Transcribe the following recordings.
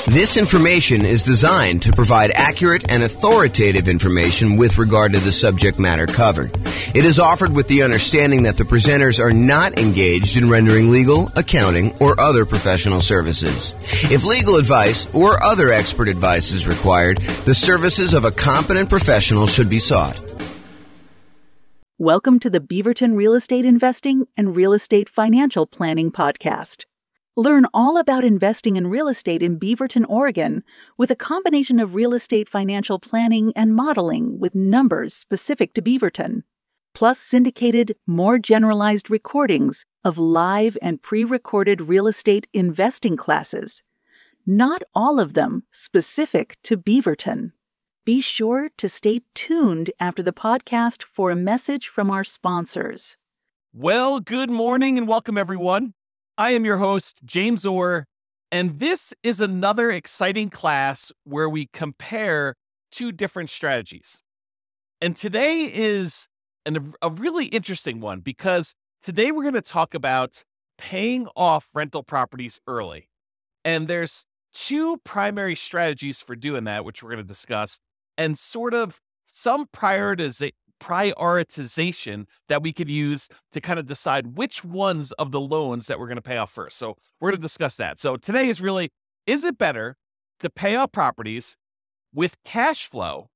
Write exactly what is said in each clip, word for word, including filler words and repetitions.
This information is designed to provide accurate and authoritative information with regard to the subject matter covered. It is offered with the understanding that the presenters are not engaged in rendering legal, accounting, or other professional services. If legal advice or other expert advice is required, the services of a competent professional should be sought. Welcome to the Beaverton Real Estate Investing and Real Estate Financial Planning Podcast. Learn all about investing in real estate in Beaverton, Oregon, with a combination of real estate financial planning and modeling with numbers specific to Beaverton, plus syndicated, more generalized recordings of live and pre-recorded real estate investing classes, not all of them specific to Beaverton. Be sure to stay tuned after the podcast for a message from our sponsors. Well, good morning and welcome, everyone. I am your host, James Orr, and this is another exciting class where we compare two different strategies. And today is an, a really interesting one because today we're going to talk about paying off rental properties early. And there's two primary strategies for doing that, which we're going to discuss, and sort of some prioritiza- prioritization that we could use to kind of decide which ones of the loans that we're going to pay off first. So we're going to discuss that. So today is really, is it better to pay off properties with cash flow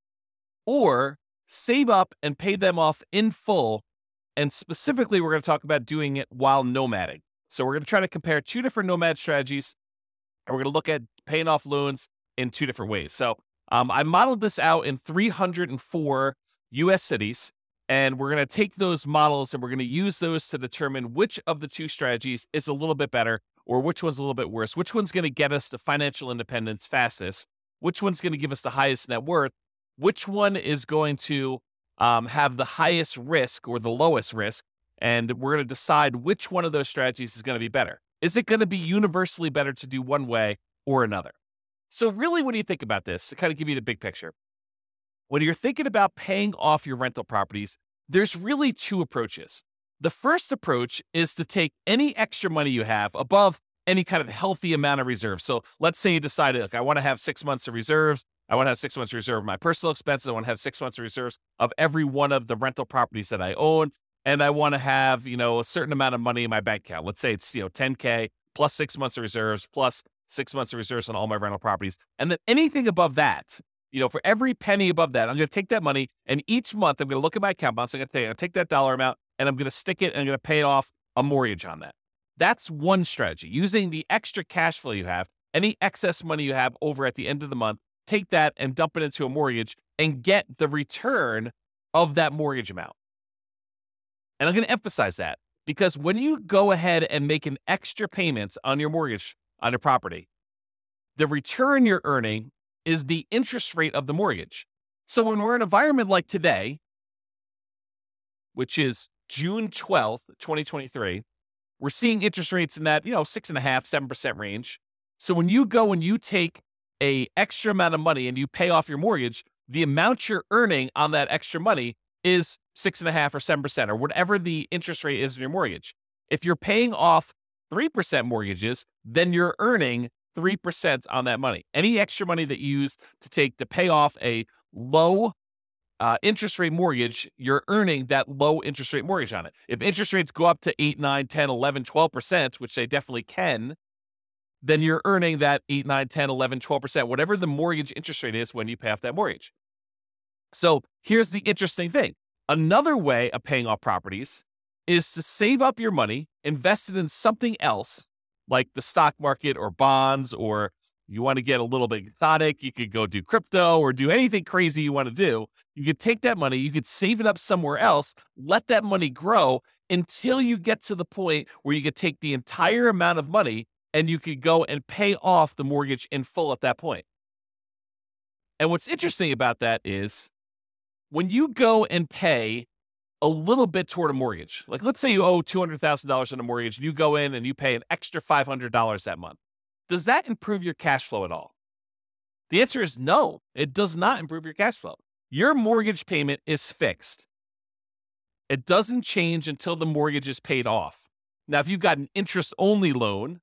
or save up and pay them off in full? And specifically, we're going to talk about doing it while nomading. So we're going to try to compare two different nomad strategies, and we're going to look at paying off loans in two different ways. So um, I modeled this out in three hundred four U S cities, and we're going to take those models and we're going to use those to determine which of the two strategies is a little bit better or which one's a little bit worse, which one's going to get us to financial independence fastest, which one's going to give us the highest net worth, which one is going to um, have the highest risk or the lowest risk, and we're going to decide which one of those strategies is going to be better. Is it going to be universally better to do one way or another? So really, when you think about this, to kind of give you the big picture, when you're thinking about paying off your rental properties, there's really two approaches. The first approach is to take any extra money you have above any kind of healthy amount of reserves. So let's say you decided, look, I want to have six months of reserves. I want to have six months of reserve of my personal expenses. I want to have six months of reserves of every one of the rental properties that I own. And I want to have, you know, a certain amount of money in my bank account. Let's say it's, you know, ten K plus six months of reserves plus six months of reserves on all my rental properties. And then anything above that, you know, for every penny above that, I'm going to take that money, and each month I'm going to look at my account balance. I'm going to take, I'm going to take that dollar amount, and I'm going to stick it, and I'm going to pay off a mortgage on that. That's one strategy. Using the extra cash flow you have, any excess money you have over at the end of the month, take that and dump it into a mortgage and get the return of that mortgage amount. And I'm going to emphasize that because when you go ahead and make an extra payment on your mortgage on your property, the return you're earning is the interest rate of the mortgage. So when we're in an environment like today, which is June twelfth, twenty twenty-three, we're seeing interest rates in that, you know, six and a half, seven percent range. So when you go and you take a extra amount of money and you pay off your mortgage, the amount you're earning on that extra money is six and a half or seven percent or whatever the interest rate is in your mortgage. If you're paying off three percent mortgages, then you're earning three percent on that money. Any extra money that you use to take to pay off a low uh, interest rate mortgage, you're earning that low interest rate mortgage on it. If interest rates go up to eight, nine, ten, eleven, twelve percent, which they definitely can, then you're earning that eight, nine, ten, eleven, twelve percent, whatever the mortgage interest rate is when you pay off that mortgage. So here's the interesting thing. Another way of paying off properties is to save up your money, invest it in something else, like the stock market or bonds, or you want to get a little bit exotic, you could go do crypto or do anything crazy you want to do. You could take that money, you could save it up somewhere else, let that money grow until you get to the point where you could take the entire amount of money and you could go and pay off the mortgage in full at that point. And what's interesting about that is when you go and pay a little bit toward a mortgage, like let's say you owe two hundred thousand dollars on a mortgage, and you go in and you pay an extra five hundred dollars that month. Does that improve your cash flow at all? The answer is no, it does not improve your cash flow. Your mortgage payment is fixed. It doesn't change until the mortgage is paid off. Now, if you've got an interest-only loan,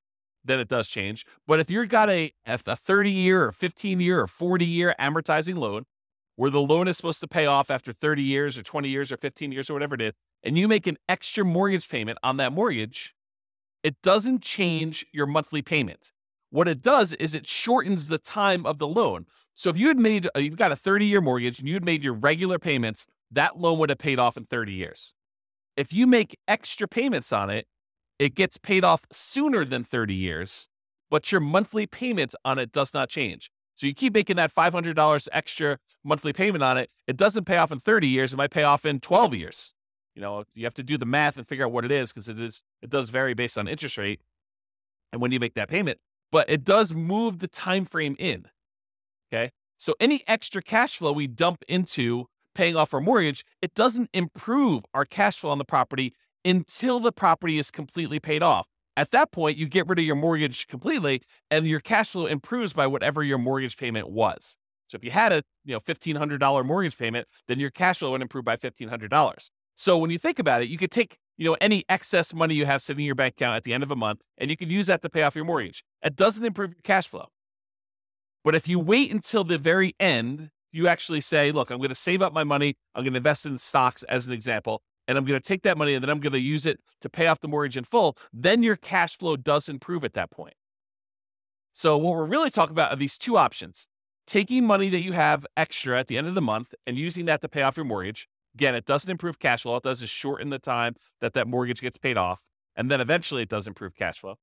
then it does change. But if you've got a, a thirty year or fifteen year or forty year amortizing loan, where the loan is supposed to pay off after thirty years or twenty years or fifteen years or whatever it is, and you make an extra mortgage payment on that mortgage, it doesn't change your monthly payment. What it does is it shortens the time of the loan. So if you had made, you've got a thirty year mortgage and you had made your regular payments, that loan would have paid off in thirty years. If you make extra payments on it, it gets paid off sooner than thirty years, but your monthly payment on it does not change. So you keep making that five hundred dollars extra monthly payment on it. It doesn't pay off in thirty years. It might pay off in twelve years. You know, you have to do the math and figure out what it is because it is, it does vary based on interest rate and when you make that payment, but it does move the time frame in. Okay. So any extra cash flow we dump into paying off our mortgage, it doesn't improve our cash flow on the property until the property is completely paid off. At that point, you get rid of your mortgage completely and your cash flow improves by whatever your mortgage payment was. So if you had a you know fifteen hundred dollars mortgage payment, then your cash flow would improve by fifteen hundred dollars. So when you think about it, you could take you know any excess money you have sitting in your bank account at the end of a month, and you could use that to pay off your mortgage. It doesn't improve your cash flow. But if you wait until the very end, you actually say, look, I'm going to save up my money. I'm going to invest in stocks as an example. And I'm going to take that money and then I'm going to use it to pay off the mortgage in full, then your cash flow does improve at that point. So what we're really talking about are these two options. Taking money that you have extra at the end of the month and using that to pay off your mortgage. Again, it doesn't improve cash flow. All it does is shorten the time that that mortgage gets paid off. And then eventually it does improve cash flow.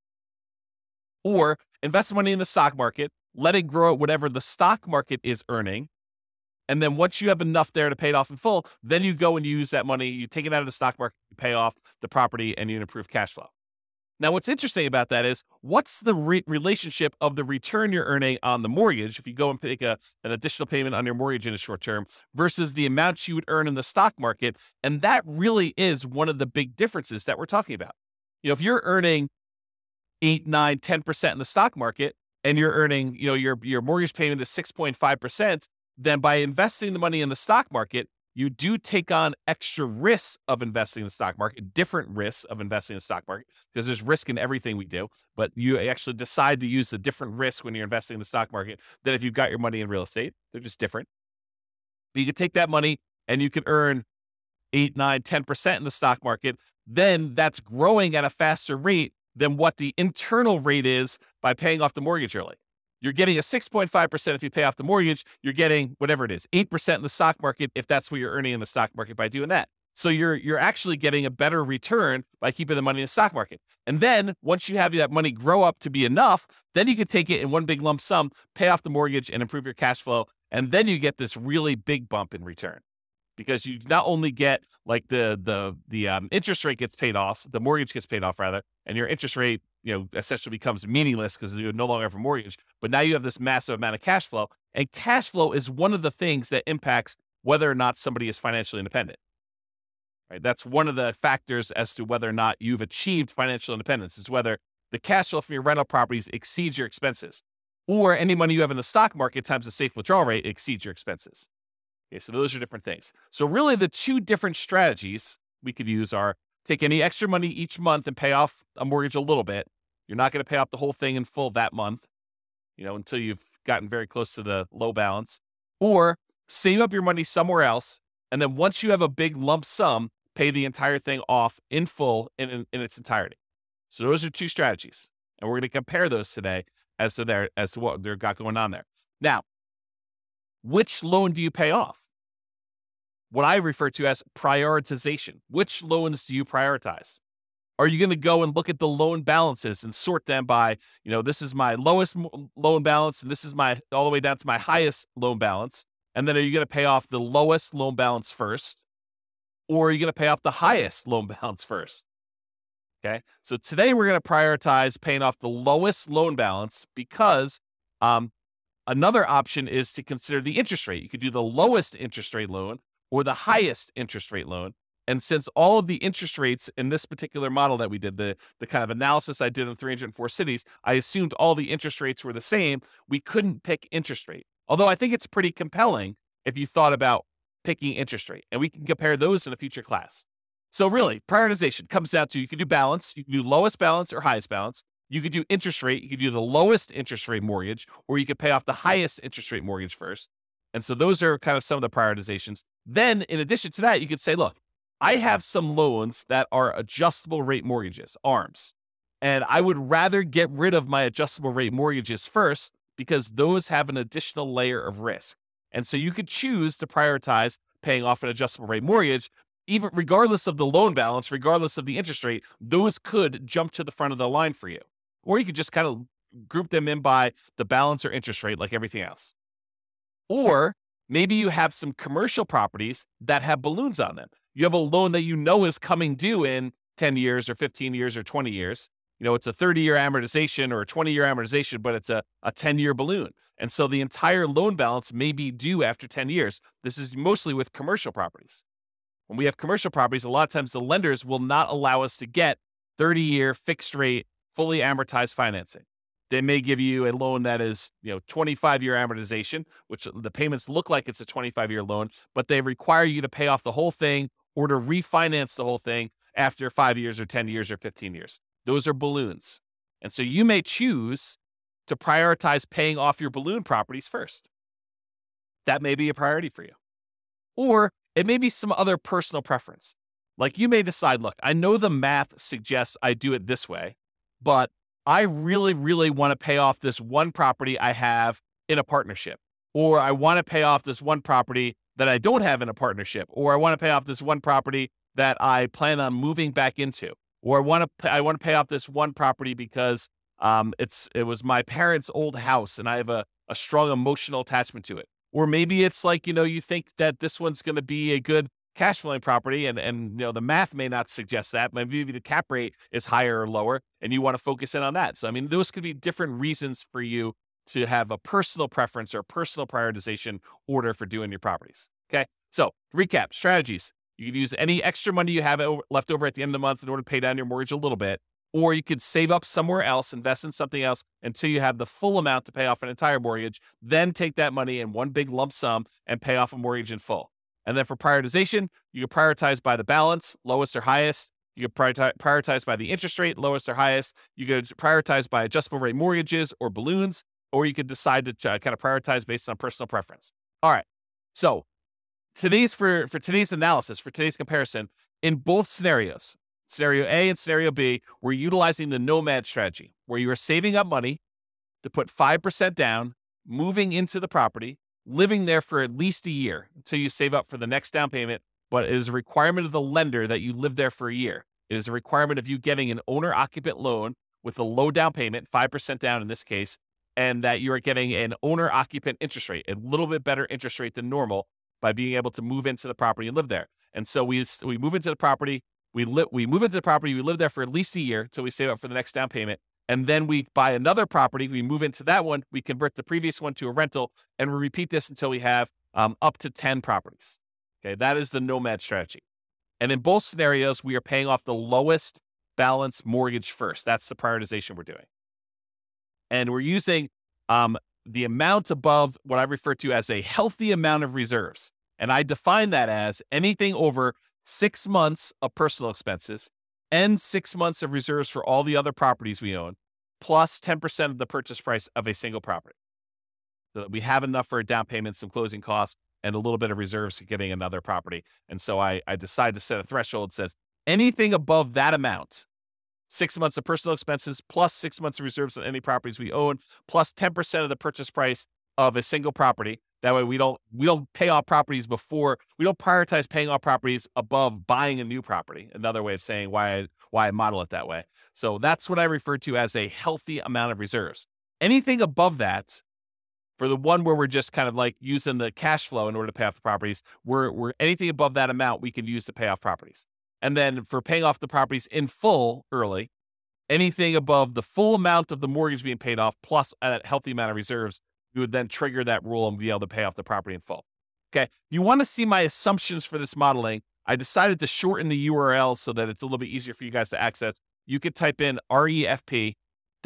Or invest money in the stock market, let it grow at whatever the stock market is earning. And then once you have enough there to pay it off in full, then you go and use that money, you take it out of the stock market, you pay off the property, and you improve cash flow. Now, what's interesting about that is what's the re- relationship of the return you're earning on the mortgage if you go and take a, an additional payment on your mortgage in the short term versus the amount you would earn in the stock market. And that really is one of the big differences that we're talking about. You know, if you're earning eight, nine, ten percent in the stock market and you're earning, you know, your, your mortgage payment is six point five percent, then by investing the money in the stock market, you do take on extra risks of investing in the stock market, different risks of investing in the stock market, because there's risk in everything we do, but you actually decide to use the different risks when you're investing in the stock market than if you've got your money in real estate. They're just different. But you can take that money and you can earn eight, nine, ten percent in the stock market. Then that's growing at a faster rate than what the internal rate is by paying off the mortgage early. You're getting a six point five percent if you pay off the mortgage. You're getting whatever it is, eight percent in the stock market if that's what you're earning in the stock market by doing that. So you're you're actually getting a better return by keeping the money in the stock market. And then once you have that money grow up to be enough, then you can take it in one big lump sum, pay off the mortgage and improve your cash flow. And then you get this really big bump in return. Because you not only get like the the the um, interest rate gets paid off, the mortgage gets paid off rather, and your interest rate, you know, essentially becomes meaningless because you no longer have a mortgage. But now you have this massive amount of cash flow, and cash flow is one of the things that impacts whether or not somebody is financially independent. Right? That's one of the factors as to whether or not you've achieved financial independence. Is whether the cash flow from your rental properties exceeds your expenses, or any money you have in the stock market times the safe withdrawal rate exceeds your expenses. Okay, so those are different things. So really the two different strategies we could use are take any extra money each month and pay off a mortgage a little bit. You're not going to pay off the whole thing in full that month, you know, until you've gotten very close to the low balance, or save up your money somewhere else. And then once you have a big lump sum, pay the entire thing off in full in, in, in its entirety. So those are two strategies. And we're going to compare those today as to their, as to what they've got going on there. Now, which loan do you pay off? What I refer to as prioritization. Which loans do you prioritize? Are you going to go and look at the loan balances and sort them by, you know, this is my lowest loan balance and this is my all the way down to my highest loan balance? And then are you going to pay off the lowest loan balance first? Or are you going to pay off the highest loan balance first? Okay. So today we're going to prioritize paying off the lowest loan balance because, um, another option is to consider the interest rate. You could do the lowest interest rate loan or the highest interest rate loan. And since all of the interest rates in this particular model that we did, the, the kind of analysis I did in three hundred four cities, I assumed all the interest rates were the same. We couldn't pick interest rate. Although I think it's pretty compelling if you thought about picking interest rate. And we can compare those in a future class. So really, prioritization comes down to you can do balance. You can do lowest balance or highest balance. You could do interest rate. You could do the lowest interest rate mortgage, or you could pay off the highest interest rate mortgage first. And so those are kind of some of the prioritizations. Then in addition to that, you could say, look, I have some loans that are adjustable rate mortgages, A R Ms. And I would rather get rid of my adjustable rate mortgages first because those have an additional layer of risk. And so you could choose to prioritize paying off an adjustable rate mortgage, even regardless of the loan balance, regardless of the interest rate. Those could jump to the front of the line for you. Or you could just kind of group them in by the balance or interest rate like everything else. Or maybe you have some commercial properties that have balloons on them. You have a loan that you know is coming due in ten years or fifteen years or twenty years. You know, it's a thirty-year amortization or a twenty-year amortization, but it's a, a ten-year balloon. And so the entire loan balance may be due after ten years. This is mostly with commercial properties. When we have commercial properties, a lot of times the lenders will not allow us to get thirty-year fixed rate, fully amortized financing. They may give you a loan that is, you know, twenty-five-year amortization, which the payments look like it's a twenty-five-year loan, but they require you to pay off the whole thing or to refinance the whole thing after five years or ten years or fifteen years. Those are balloons. And so you may choose to prioritize paying off your balloon properties first. That may be a priority for you. Or it may be some other personal preference. Like you may decide, look, I know the math suggests I do it this way, but I really, really want to pay off this one property I have in a partnership. Or I want to pay off this one property that I don't have in a partnership. Or I want to pay off this one property that I plan on moving back into. Or I want to pay, I want to pay off this one property because um, it's it was my parents' old house and I have a, a strong emotional attachment to it. Or maybe it's like, you know, you think that this one's going to be a good cash flowing property and, and, you know, the math may not suggest that. Maybe the cap rate is higher or lower and you want to focus in on that. So, I mean, those could be different reasons for you to have a personal preference or personal prioritization order for doing your properties. Okay. So recap strategies. You could use any extra money you have left over at the end of the month in order to pay down your mortgage a little bit, or you could save up somewhere else, invest in something else until you have the full amount to pay off an entire mortgage, then take that money in one big lump sum and pay off a mortgage in full. And then for prioritization, you could prioritize by the balance, lowest or highest. You could prioritize by the interest rate, lowest or highest. You could prioritize by adjustable rate mortgages or balloons, or you could decide to kind of prioritize based on personal preference. All right. So Today's for, for today's analysis, for today's comparison, in both scenarios, scenario A and scenario B, we're utilizing the nomad strategy, where you are saving up money to put five percent down, moving into the property, living there for at least a year until you save up for the next down payment, but it is a requirement of the lender that you live there for a year. It is a requirement of you getting an owner-occupant loan with a low down payment, five percent down in this case, and that you are getting an owner-occupant interest rate, a little bit better interest rate than normal, by being able to move into the property and live there. And so we we move into the property, we li- we move into the property, we live there for at least a year until we save up for the next down payment. And then we buy another property, we move into that one, we convert the previous one to a rental, and we repeat this until we have um, up to ten properties. Okay, that is the nomad strategy. And in both scenarios, we are paying off the lowest balance mortgage first. That's the prioritization we're doing. And we're using um, the amount above what I refer to as a healthy amount of reserves. And I define that as anything over six months of personal expenses and six months of reserves for all the other properties we own, plus ten percent of the purchase price of a single property. So that we have enough for a down payment, some closing costs, and a little bit of reserves for getting another property. And so I, I decide to set a threshold that says anything above that amount, six months of personal expenses, plus six months of reserves on any properties we own, plus ten percent of the purchase price of a single property. That way we don't we don't pay off properties before, we don't prioritize paying off properties above buying a new property. Another way of saying why I, why I model it that way. So that's what I refer to as a healthy amount of reserves. Anything above that, for the one where we're just kind of like using the cash flow in order to pay off the properties, we're, we're anything above that amount we can use to pay off properties. And then for paying off the properties in full early, anything above the full amount of the mortgage being paid off plus a healthy amount of reserves, we would then trigger that rule and be able to pay off the property in full. Okay. You want to see my assumptions for this modeling. I decided to shorten the U R L so that it's a little bit easier for you guys to access. You could type in refp.info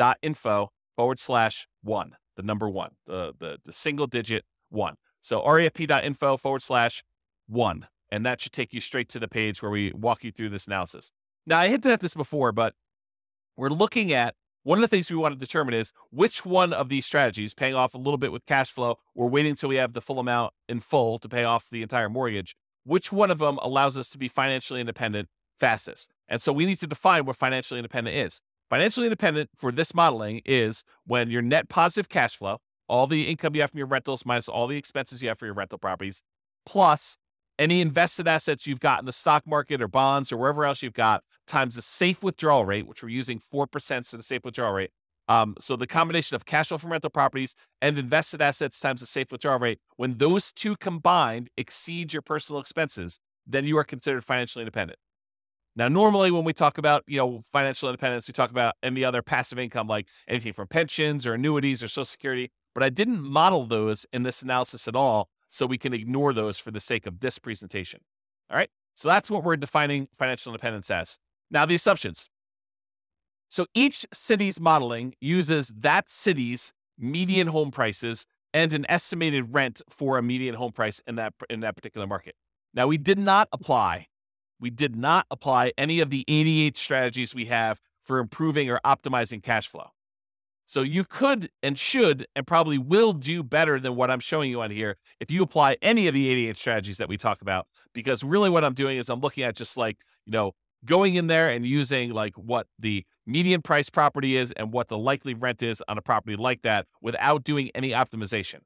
forward slash one, the number one, the, the, the single digit one. So refp.info forward slash one. And that should take you straight to the page where we walk you through this analysis. Now, I hinted at this before, but we're looking at one of the things we want to determine is which one of these strategies, paying off a little bit with cash flow or waiting until we have the full amount in full to pay off the entire mortgage, which one of them allows us to be financially independent fastest. And so we need to define what financially independent is. Financially independent for this modeling is when your net positive cash flow, all the income you have from your rentals minus all the expenses you have for your rental properties, plus any invested assets you've got in the stock market or bonds or wherever else you've got, times the safe withdrawal rate, which we're using four percent for the safe withdrawal rate. Um, so the combination of cash flow from rental properties and invested assets times the safe withdrawal rate, when those two combined exceed your personal expenses, then you are considered financially independent. Now, normally when we talk about, you know, financial independence, we talk about any other passive income, like anything from pensions or annuities or Social Security, but I didn't model those in this analysis at all, so we can ignore those for the sake of this presentation. All right. So that's what we're defining financial independence as. Now, the assumptions. So each city's modeling uses that city's median home prices and an estimated rent for a median home price in that in that particular market. Now, we did not apply, we did not apply any of the eighty-eight strategies we have for improving or optimizing cash flow. So you could and should and probably will do better than what I'm showing you on here if you apply any of the eighty-eight strategies that we talk about, because really what I'm doing is I'm looking at just like, you know, going in there and using like what the median price property is and what the likely rent is on a property like that without doing any optimization.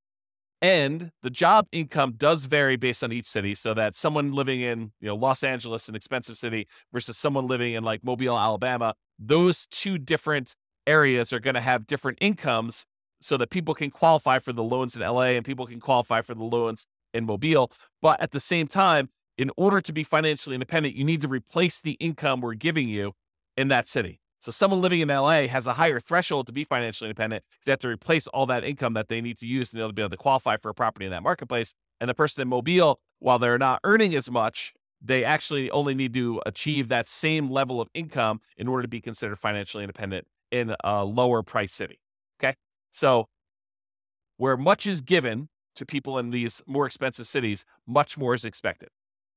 And the job income does vary based on each city, so that someone living in, you know, Los Angeles, an expensive city, versus someone living in like Mobile, Alabama, those two different areas are going to have different incomes so that people can qualify for the loans in L A and people can qualify for the loans in Mobile. But at the same time, in order to be financially independent, you need to replace the income we're giving you in that city. So someone living in L A has a higher threshold to be financially independent because they have to replace all that income that they need to use in order to be able to qualify for a property in that marketplace. And the person in Mobile, while they're not earning as much, they actually only need to achieve that same level of income in order to be considered financially independent in a lower price city. Okay. So where much is given to people in these more expensive cities, much more is expected.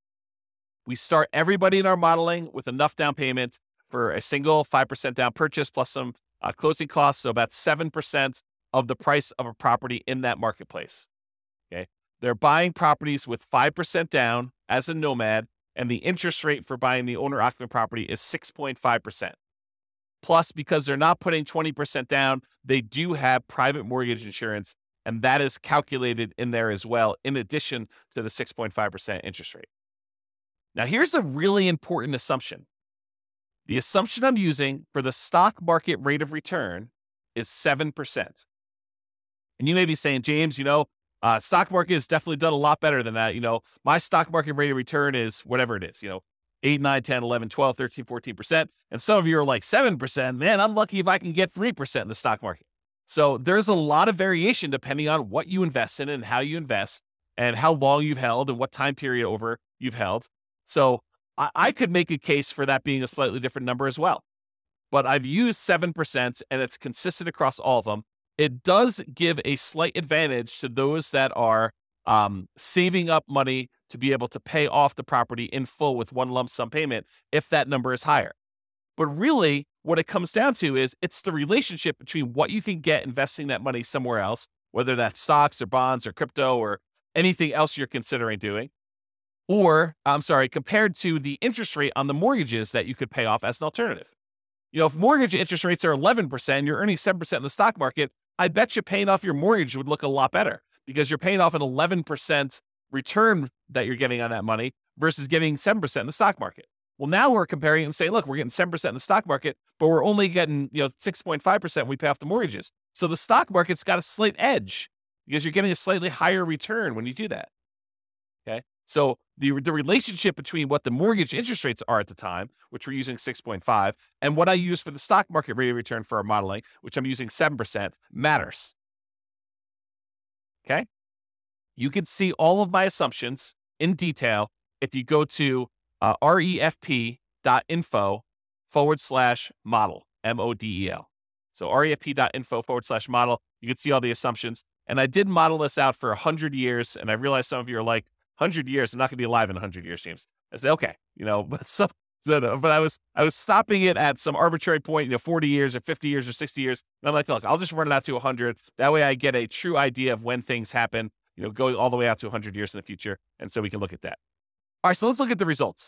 We start everybody in our modeling with enough down payment for a single five percent down purchase plus some uh, closing costs. So about seven percent of the price of a property in that marketplace. Okay. They're buying properties with five percent down as a nomad, and the interest rate for buying the owner occupant property is six point five percent. Plus, because they're not putting twenty percent down, they do have private mortgage insurance, and that is calculated in there as well, in addition to the six point five percent interest rate. Now, here's a really important assumption. The assumption I'm using for the stock market rate of return is seven percent. And you may be saying, James, you know, uh, stock market has definitely done a lot better than that. You know, my stock market rate of return is whatever it is, you know, eight, nine, ten, eleven, twelve, thirteen, fourteen percent. And some of you are like seven percent. Man, I'm lucky if I can get three percent in the stock market. So there's a lot of variation depending on what you invest in and how you invest and how long you've held and what time period over you've held. So I, I could make a case for that being a slightly different number as well. But I've used seven percent and it's consistent across all of them. It does give a slight advantage to those that are um, saving up money to be able to pay off the property in full with one lump sum payment if that number is higher. But really, what it comes down to is it's the relationship between what you can get investing that money somewhere else, whether that's stocks or bonds or crypto or anything else you're considering doing, or, I'm sorry, compared to the interest rate on the mortgages that you could pay off as an alternative. You know, if mortgage interest rates are eleven percent, you're earning seven percent in the stock market, I bet you paying off your mortgage would look a lot better because you're paying off an eleven percent return that you're getting on that money versus getting seven percent in the stock market. Well, now we're comparing and saying, look, we're getting seven percent in the stock market, but we're only getting, you know, six point five percent when we pay off the mortgages. So the stock market's got a slight edge because you're getting a slightly higher return when you do that. Okay. So the, the relationship between what the mortgage interest rates are at the time, which we're using six point five, and what I use for the stock market rate of return for our modeling, which I'm using seven percent, matters. Okay. You can see all of my assumptions in detail if you go to uh, refp.info forward slash model, M O D E L. So refp.info forward slash model. You can see all the assumptions. And I did model this out for one hundred years. And I realize some of you are like, one hundred years, I'm not going to be alive in one hundred years, James. I say, okay, you know, but some, So, no, but I was I was stopping it at some arbitrary point, you know, forty years or fifty years or sixty years. And I'm like, look, I'll just run it out to one hundred. That way I get a true idea of when things happen, you know, going all the way out to one hundred years in the future. And so we can look at that. All right, so let's look at the results.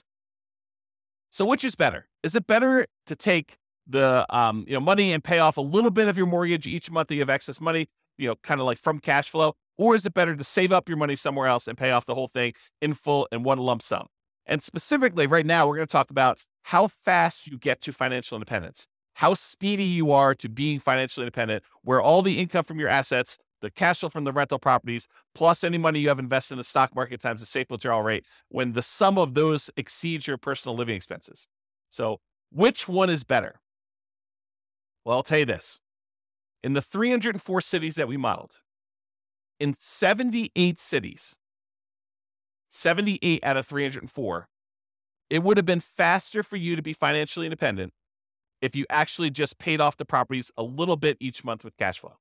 So which is better? Is it better to take the um, you know, money and pay off a little bit of your mortgage each month that you have excess money, you know, kind of like from cash flow? Or is it better to save up your money somewhere else and pay off the whole thing in full in one lump sum? And specifically right now, we're going to talk about how fast you get to financial independence, how speedy you are to being financially independent, where all the income from your assets, the cash flow from the rental properties, plus any money you have invested in the stock market times the safe withdrawal rate, when the sum of those exceeds your personal living expenses. So which one is better? Well, I'll tell you this. In the three hundred four cities that we modeled, in seventy-eight cities, seventy-eight out of three hundred four, it would have been faster for you to be financially independent if you actually just paid off the properties a little bit each month with cash flow.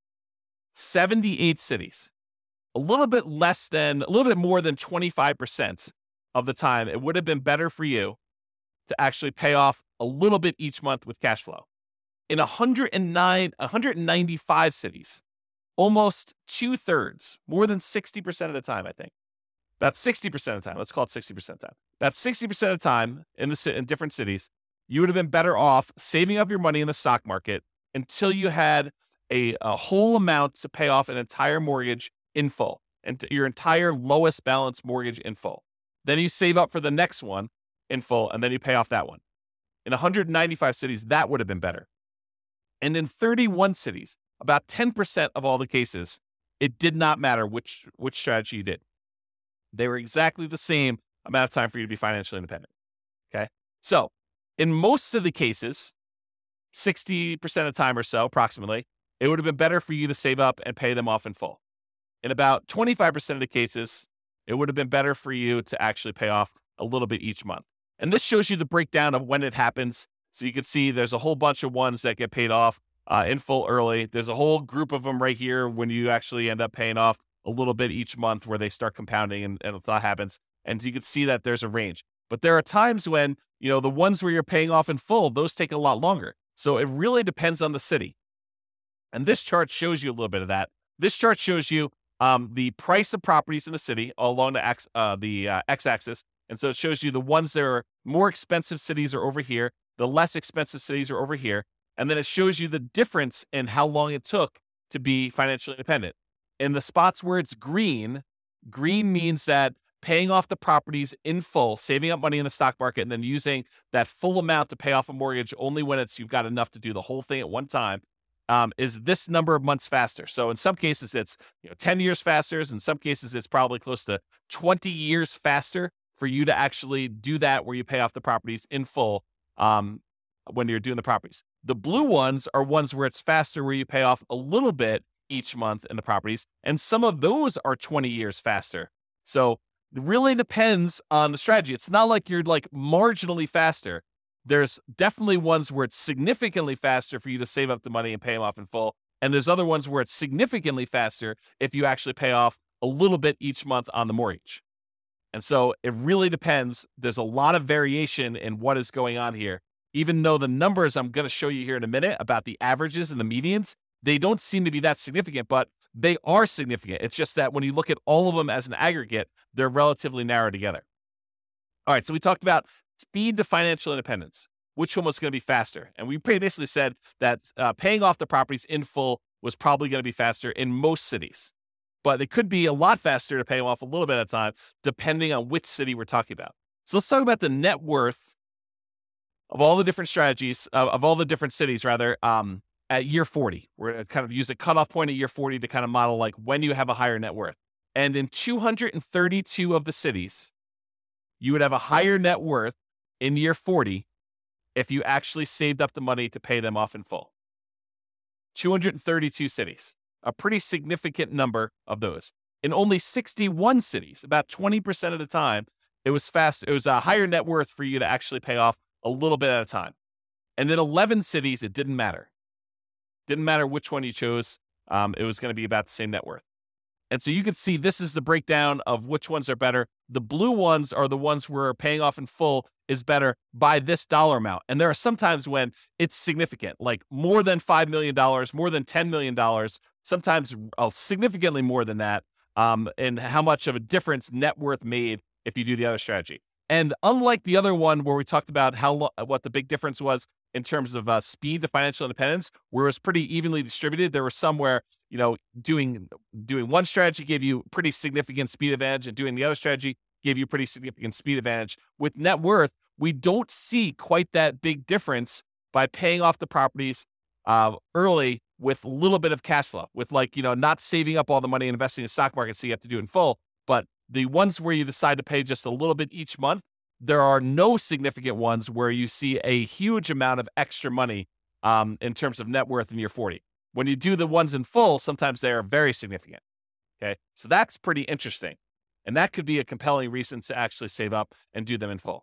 seventy-eight cities, a little bit less than, a little bit more than twenty-five percent of the time, it would have been better for you to actually pay off a little bit each month with cash flow. In one hundred nine, one hundred ninety-five cities, almost two thirds, more than sixty percent of the time, I think. About sixty percent of the time, let's call it sixty percent of the time. About sixty percent of the time in the in different cities, you would have been better off saving up your money in the stock market until you had a, a whole amount to pay off an entire mortgage in full, and your entire lowest balance mortgage in full. Then you save up for the next one in full, and then you pay off that one. In one hundred ninety-five cities, that would have been better. And in thirty-one cities, about ten percent of all the cases, it did not matter which, which strategy you did. They were exactly the same amount of time for you to be financially independent. Okay. So in most of the cases, sixty percent of the time or so, approximately, it would have been better for you to save up and pay them off in full. In about twenty-five percent of the cases, it would have been better for you to actually pay off a little bit each month. And this shows you the breakdown of when it happens. So you can see there's a whole bunch of ones that get paid off uh, in full early. There's a whole group of them right here when you actually end up paying off a little bit each month where they start compounding and, and that happens. And you can see that there's a range. But there are times when, you know, the ones where you're paying off in full, those take a lot longer. So it really depends on the city. And this chart shows you a little bit of that. This chart shows you um, the price of properties in the city along the x, uh, the uh, x-axis. And so it shows you the ones that are more expensive cities are over here. The less expensive cities are over here. And then it shows you the difference in how long it took to be financially independent. In the spots where it's green, green means that paying off the properties in full, saving up money in the stock market, and then using that full amount to pay off a mortgage only when it's you've got enough to do the whole thing at one time, um, is this number of months faster. So in some cases, it's you know ten years faster. In some cases, it's probably close to twenty years faster for you to actually do that where you pay off the properties in full um, when you're doing the properties. The blue ones are ones where it's faster, where you pay off a little bit each month in the properties. And some of those are twenty years faster. So it really depends on the strategy. It's not like you're like marginally faster. There's definitely ones where it's significantly faster for you to save up the money and pay them off in full. And there's other ones where it's significantly faster if you actually pay off a little bit each month on the mortgage. And so it really depends. There's a lot of variation in what is going on here. Even though the numbers I'm going to show you here in a minute about the averages and the medians, they don't seem to be that significant, but they are significant. It's just that when you look at all of them as an aggregate, they're relatively narrow together. All right, so we talked about speed to financial independence. Which one was going to be faster? And we basically said that uh, paying off the properties in full was probably going to be faster in most cities. But it could be a lot faster to pay them off a little bit at a time, depending on which city we're talking about. So let's talk about the net worth of all the different strategies, uh, of all the different cities, rather, um, at year forty. We're going to kind of use a cutoff point at year forty to kind of model like when you have a higher net worth. And in two hundred thirty-two of the cities, you would have a higher net worth in year forty if you actually saved up the money to pay them off in full. two hundred thirty-two cities, a pretty significant number of those. In only sixty-one cities, about twenty percent of the time, it was fast. It was a higher net worth for you to actually pay off a little bit at a time. And in eleven cities, it didn't matter. Didn't matter which one you chose. Um, it was going to be about the same net worth. And so you can see this is the breakdown of which ones are better. The blue ones are the ones where paying off in full is better by this dollar amount. And there are some times when it's significant, like more than five million dollars, more than ten million dollars, sometimes uh, significantly more than that, um, and how much of a difference net worth made if you do the other strategy. And unlike the other one where we talked about how lo- what the big difference was in terms of uh, speed to financial independence, where it was pretty evenly distributed, there were some where, you know, doing doing one strategy gave you pretty significant speed advantage, and doing the other strategy gave you pretty significant speed advantage. With net worth, we don't see quite that big difference by paying off the properties uh, early with a little bit of cash flow, with like, you know, not saving up all the money and investing in the stock market so you have to do it in full. But the ones where you decide to pay just a little bit each month, there are no significant ones where you see a huge amount of extra money um, in terms of net worth in year forty. When you do the ones in full, sometimes they are very significant. Okay, so that's pretty interesting. And that could be a compelling reason to actually save up and do them in full.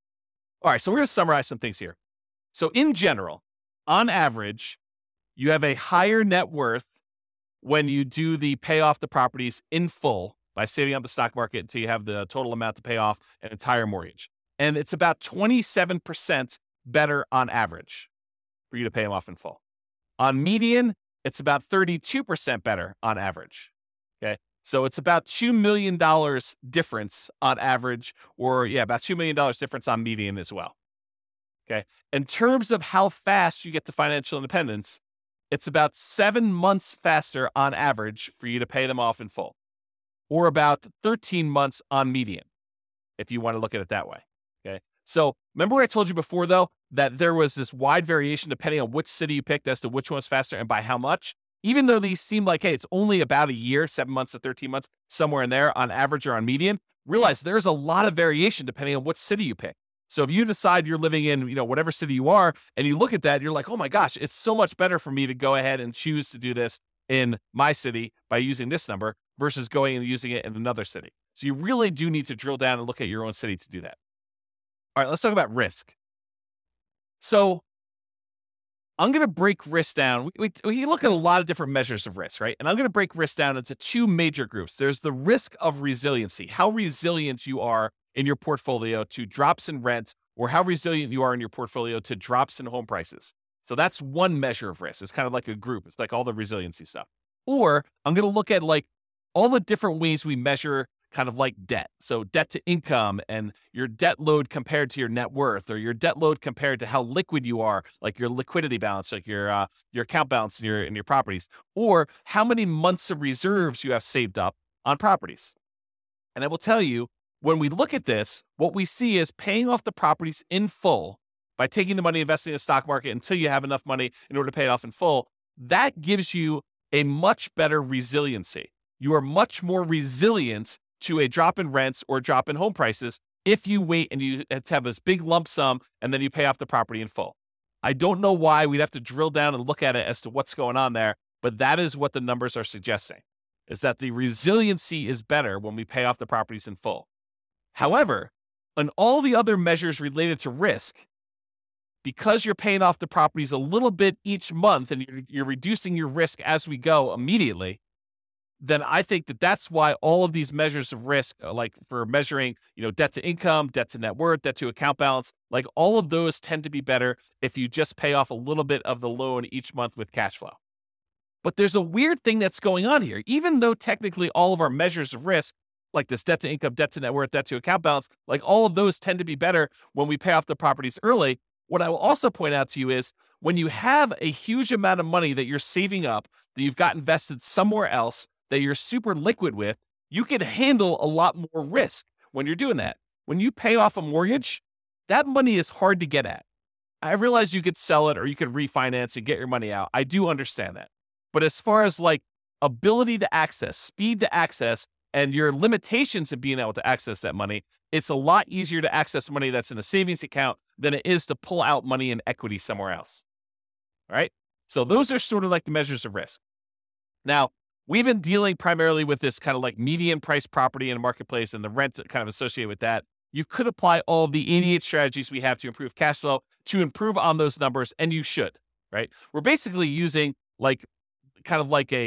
All right, so we're going to summarize some things here. So in general, on average, you have a higher net worth when you do the pay off the properties in full by saving up the stock market until you have the total amount to pay off an entire mortgage. And it's about twenty-seven percent better on average for you to pay them off in full. On median, it's about thirty-two percent better on average. Okay. So it's about two million dollars difference on average, or yeah, about two million dollars difference on median as well. Okay. In terms of how fast you get to financial independence, it's about seven months faster on average for you to pay them off in full, or about thirteen months on median, if you want to look at it that way. Okay. So remember what I told you before, though, that there was this wide variation depending on which city you picked as to which one's faster and by how much? Even though these seem like, hey, it's only about a year, seven months to thirteen months, somewhere in there on average or on median, realize there's a lot of variation depending on what city you pick. So if you decide you're living in, you know, whatever city you are, and you look at that, you're like, oh my gosh, it's so much better for me to go ahead and choose to do this in my city by using this number versus going and using it in another city. So you really do need to drill down and look at your own city to do that. All right, let's talk about risk. So I'm going to break risk down. We, we, we look at a lot of different measures of risk, right? And I'm going to break risk down into two major groups. There's the risk of resiliency, how resilient you are in your portfolio to drops in rent, or how resilient you are in your portfolio to drops in home prices. So that's one measure of risk. It's kind of like a group. It's like all the resiliency stuff. Or I'm going to look at like all the different ways we measure kind of like debt. So debt to income and your debt load compared to your net worth, or your debt load compared to how liquid you are, like your liquidity balance, like your uh, your account balance in your in your properties, or how many months of reserves you have saved up on properties. And I will tell you, when we look at this, what we see is paying off the properties in full by taking the money, investing in the stock market until you have enough money in order to pay it off in full. That gives you a much better resiliency. You are much more resilient to a drop in rents or drop in home prices if you wait and you have this big lump sum and then you pay off the property in full. I don't know why. We'd have to drill down and look at it as to what's going on there, but that is what the numbers are suggesting, is that the resiliency is better when we pay off the properties in full. However, on all the other measures related to risk, because you're paying off the properties a little bit each month and you're, you're reducing your risk as we go immediately, then I think that that's why all of these measures of risk, like for measuring, you know, debt to income, debt to net worth, debt to account balance, like all of those tend to be better if you just pay off a little bit of the loan each month with cash flow. But there's a weird thing that's going on here. Even though technically all of our measures of risk, like this debt to income, debt to net worth, debt to account balance, like all of those tend to be better when we pay off the properties early. What I will also point out to you is when you have a huge amount of money that you're saving up, that you've got invested somewhere else, that you're super liquid with, you can handle a lot more risk when you're doing that. When you pay off a mortgage, that money is hard to get at. I realize you could sell it or you could refinance and get your money out. I do understand that. But as far as like ability to access, speed to access, and your limitations of being able to access that money, it's a lot easier to access money that's in a savings account than it is to pull out money in equity somewhere else. All right? So those are sort of like the measures of risk. Now, we've been dealing primarily with this kind of like median price property in the marketplace and the rent kind of associated with that. You could apply all of the eighty-eight strategies we have to improve cash flow to improve on those numbers, and you should, right? We're basically using like kind of like a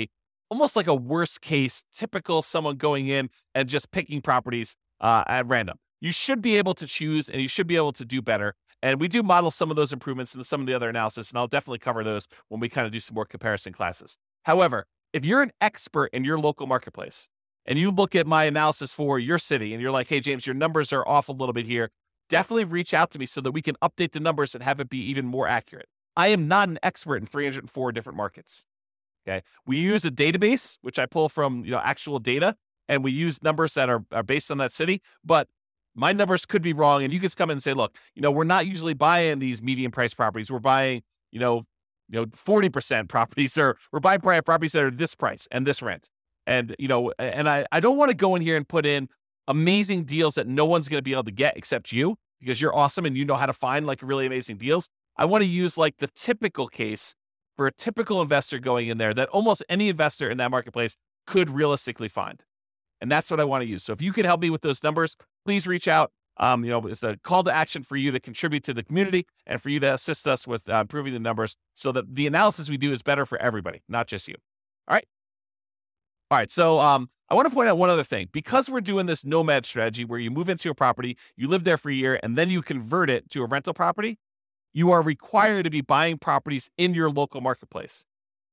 almost like a worst case, typical someone going in and just picking properties uh, at random. You should be able to choose and you should be able to do better. And we do model some of those improvements in some of the other analysis, and I'll definitely cover those when we kind of do some more comparison classes. However, if you're an expert in your local marketplace and you look at my analysis for your city and you're like, hey, James, your numbers are off a little bit here, definitely reach out to me so that we can update the numbers and have it be even more accurate. I am not an expert in three hundred four different markets. Okay. We use a database, which I pull from, you know, actual data, and we use numbers that are, are based on that city, but my numbers could be wrong. And you could come in and say, look, you know, we're not usually buying these medium price properties. We're buying, you know, you know, forty percent properties, or we're buying properties that are this price and this rent. And, you know, and I, I don't want to go in here and put in amazing deals that no one's going to be able to get except you, because you're awesome and you know how to find like really amazing deals. I want to use like the typical case for a typical investor going in there that almost any investor in that marketplace could realistically find. And that's what I want to use. So if you could help me with those numbers, please reach out. Um, you know, it's a call to action for you to contribute to the community and for you to assist us with uh, improving the numbers so that the analysis we do is better for everybody, not just you. All right. All right. So um, I want to point out one other thing. Because we're doing this nomad strategy where you move into a property, you live there for a year, and then you convert it to a rental property, you are required to be buying properties in your local marketplace.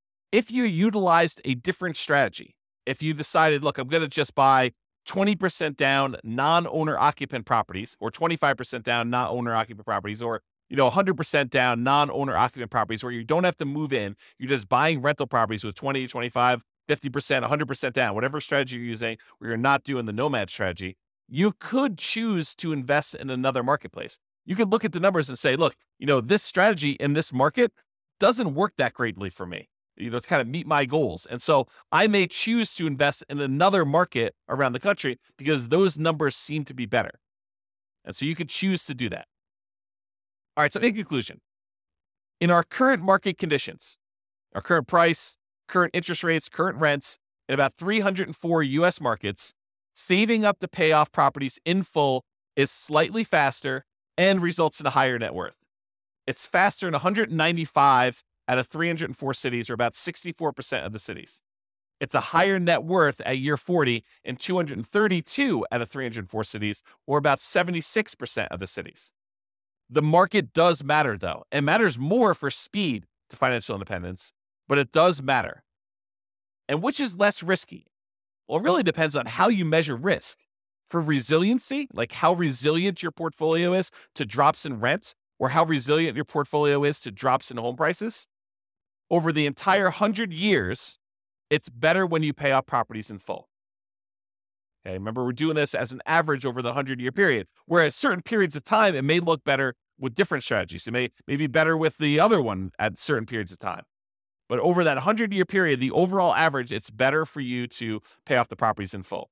If you utilized a different strategy, if you decided, look, I'm going to just buy twenty percent down non-owner occupant properties, or twenty-five percent down non-owner occupant properties, or, you know, one hundred percent down non-owner occupant properties where you don't have to move in, you're just buying rental properties with twenty, twenty-five, fifty percent, one hundred percent down, whatever strategy you're using, where you're not doing the nomad strategy, you could choose to invest in another marketplace. You could look at the numbers and say, look, you know, this strategy in this market doesn't work that greatly for me, you know, to kind of meet my goals. And so I may choose to invest in another market around the country because those numbers seem to be better. And so you could choose to do that. All right. So in conclusion, in our current market conditions, our current price, current interest rates, current rents, in about three hundred four U S markets, saving up to pay off properties in full is slightly faster and results in a higher net worth. It's faster in one hundred ninety-five out of three hundred four cities, or about sixty-four percent of the cities. It's a higher net worth at year forty in two hundred thirty-two out of three hundred four cities, or about seventy-six percent of the cities. The market does matter, though. It matters more for speed to financial independence, but it does matter. And which is less risky? Well, it really depends on how you measure risk. For resiliency, like how resilient your portfolio is to drops in rent, or how resilient your portfolio is to drops in home prices, over the entire one hundred years, it's better when you pay off properties in full. Okay, remember, we're doing this as an average over the one hundred-year period, whereas certain periods of time, it may look better with different strategies. It may, may be better with the other one at certain periods of time. But over that one hundred-year period, the overall average, it's better for you to pay off the properties in full.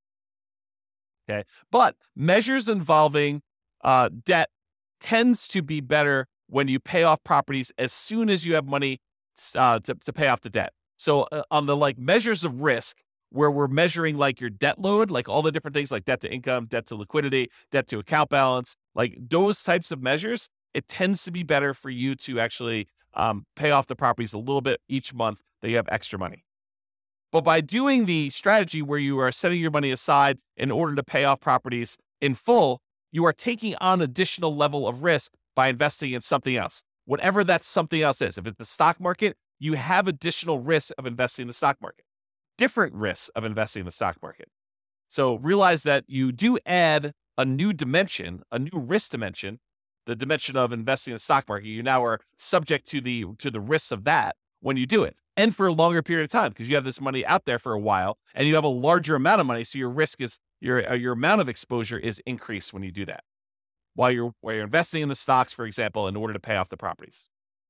Okay, but measures involving uh, debt tends to be better when you pay off properties as soon as you have money uh, to, to pay off the debt. So uh, on the like measures of risk, where we're measuring like your debt load, like all the different things like debt to income, debt to liquidity, debt to account balance, like those types of measures, it tends to be better for you to actually um, pay off the properties a little bit each month that you have extra money. But by doing the strategy where you are setting your money aside in order to pay off properties in full, you are taking on additional level of risk by investing in something else, whatever that something else is. If it's the stock market, you have additional risk of investing in the stock market, different risks of investing in the stock market. So realize that you do add a new dimension, a new risk dimension, the dimension of investing in the stock market. You now are subject to the to the risks of that when you do it, and for a longer period of time, because you have this money out there for a while and you have a larger amount of money. So your risk is your, your amount of exposure is increased when you do that. While you're, while you're investing in the stocks, for example, in order to pay off the properties.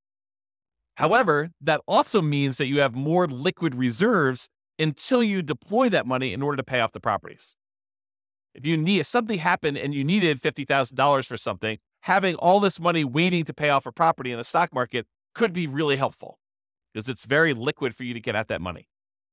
However, that also means that you have more liquid reserves until you deploy that money in order to pay off the properties. If you need, if something happened and you needed fifty thousand dollars for something, having all this money waiting to pay off a property in the stock market could be really helpful, because it's very liquid for you to get at that money.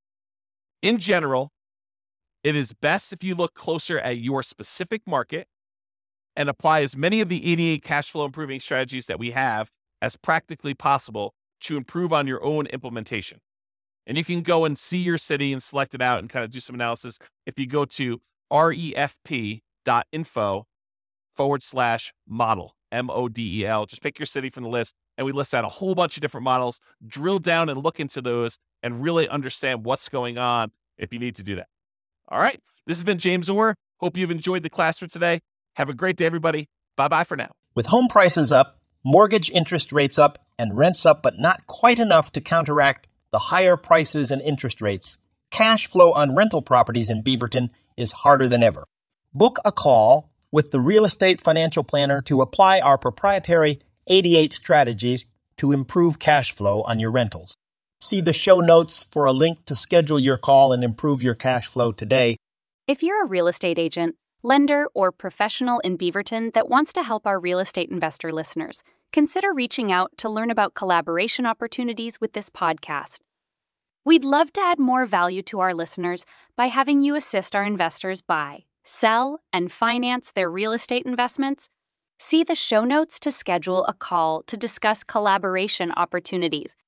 In general, it is best if you look closer at your specific market and apply as many of the eighty-eight cash flow improving strategies that we have as practically possible to improve on your own implementation. And you can go and see your city and select it out and kind of do some analysis. If you go to refp.info forward slash model, M O D E L, just pick your city from the list. And we list out a whole bunch of different models, drill down and look into those and really understand what's going on if you need to do that. All right. This has been James Orr. Hope you've enjoyed the class for today. Have a great day, everybody. Bye-bye for now. With home prices up, mortgage interest rates up, and rents up, but not quite enough to counteract the higher prices and interest rates, cash flow on rental properties in Beaverton is harder than ever. Book a call with the Real Estate Financial Planner to apply our proprietary eighty-eight strategies to improve cash flow on your rentals. See the show notes for a link to schedule your call and improve your cash flow today. If you're a real estate agent, lender, or professional in Beaverton that wants to help our real estate investor listeners, consider reaching out to learn about collaboration opportunities with this podcast. We'd love to add more value to our listeners by having you assist our investors buy, sell, and finance their real estate investments. See the show notes to schedule a call to discuss collaboration opportunities